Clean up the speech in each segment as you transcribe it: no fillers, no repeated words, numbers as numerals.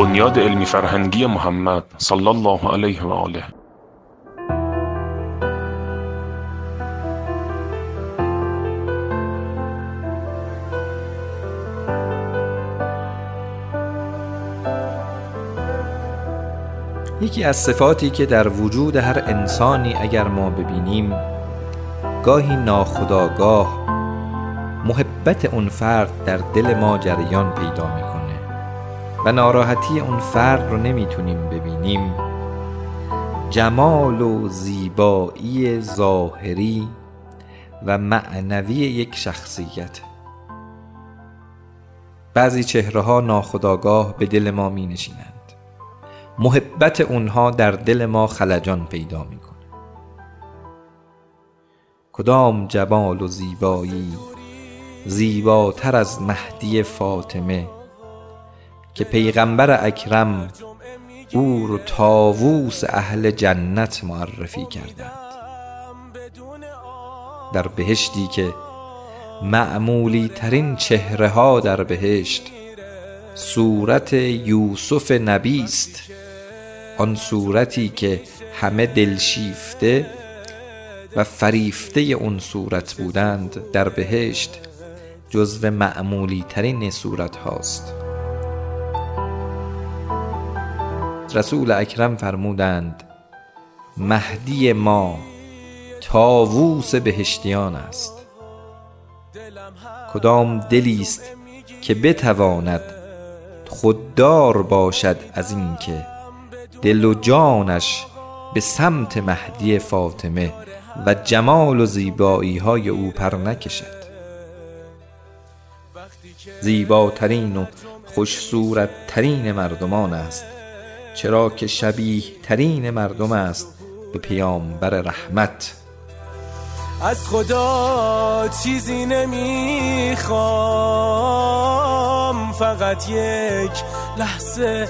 بنیاد علمی فرهنگی محمد صلی الله علیه و آله. یکی از صفاتی که در وجود هر انسانی اگر ما ببینیم، گاهی ناخودآگاه محبت اون فرد در دل ما جریان پیدا میکنه و ناراحتی اون فرد رو نمیتونیم ببینیم، جمال و زیبایی ظاهری و معنوی یک شخصیت. بعضی چهره ها ناخودآگاه به دل ما می نشینند، محبت اونها در دل ما خلجان پیدا میکنه. کدام جمال و زیبایی زیباتر از مهدی فاطمه که پیغمبر اکرم او رو طاووس اهل جنت معرفی کردند. در بهشتی که معمولی ترین چهره ها در بهشت صورت یوسف نبی است، آن صورتی که همه دلشیفته و فریفته اون صورت بودند، در بهشت جزو معمولی ترین صورت هاست. رسول اکرم فرمودند مهدی ما طاووس بهشتیان است. کدام دلی است که بتواند خوددار باشد از این که دل و جانش به سمت مهدی فاطمه و جمال و زیبایی های او پر نکشد. زیباترین و خوش صورت ترین مردمان است، چرا که شبیه ترین مردم است به پیامبر رحمت. از خدا چیزی نمیخوام، فقط یک لحظه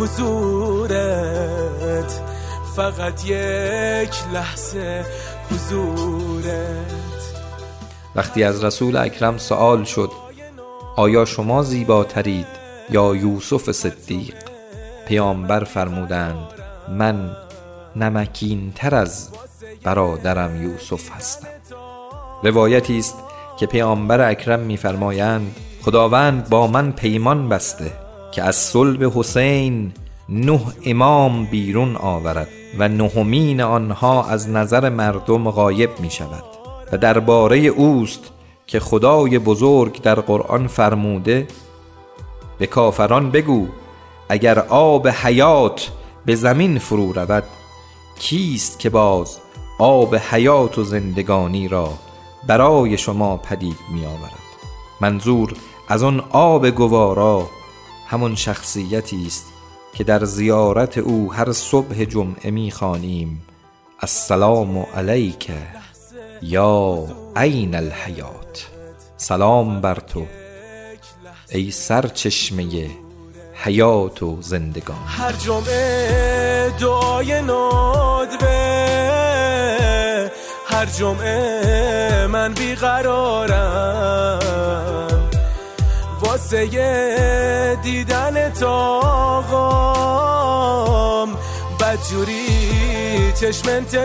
حضورت، فقط یک لحظه حضورت. وقتی از رسول اکرم سوال شد آیا شما زیباترید یا یوسف صدیق، پیامبر فرمودند من نمکین تر از برادرم یوسف هستم. روایتی است که پیامبر اکرم می‌فرمایند خداوند با من پیمان بسته که از صلب حسین 9 امام بیرون آورد و 9مین آنها از نظر مردم غایب می شود و درباره اوست که خدای بزرگ در قرآن فرموده به کافران بگو اگر آب حیات به زمین فرو رود، کیست که باز آب حیات و زندگانی را برای شما پدید می آورد. منظور از آن آب گوارا همون شخصیتی است که در زیارت او هر صبح جمعه می خوانیم السلام علیک یا عین الحیات، سلام بر تو ای سرچشمه حیات و زندگان. هر جمعه دعای ندبه، هر جمعه من بیقرارم واسه دیدن آقام، بدجوری چشم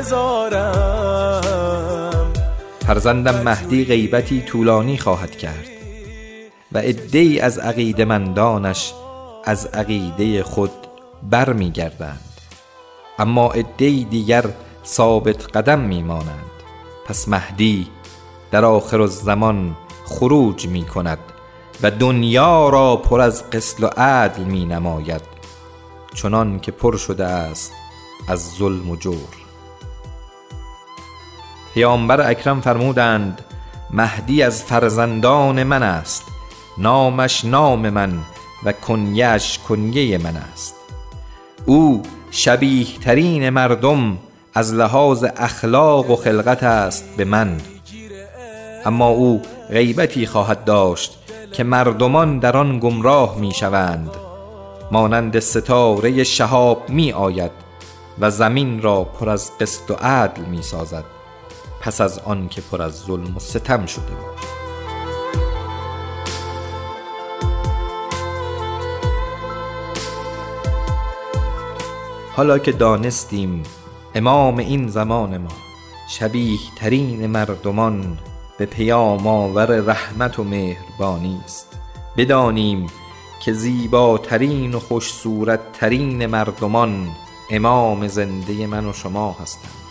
انتظارم. فرزندم مهدی غیبتی طولانی خواهد کرد و عده‌ای از عقیده‌مندانش از عقیده خود بر می گردند، اما عده‌ای دیگر ثابت قدم می مانند. پس مهدی در آخر الزمان خروج می کند و دنیا را پر از قسط و عدل می نماید، چنان که پر شده است از ظلم و جور. پیامبر اکرم فرمودند مهدی از فرزندان من است، نامش نام من و کنیه‌اش کنیه من است. او شبیه ترین مردم از لحاظ اخلاق و خلقت است به من، اما او غیبتی خواهد داشت که مردمان در آن گمراه می شوند، مانند ستاره شهاب می آید و زمین را پر از قسط و عدل می سازد پس از آن که پر از ظلم و ستم شده بود. حالا که دانستیم امام این زمان ما شبیه ترین مردمان به پیام آور رحمت و مهربانی است، بدانیم که زیباترین و خوش صورت ترین مردمان امام زنده من و شما هستند.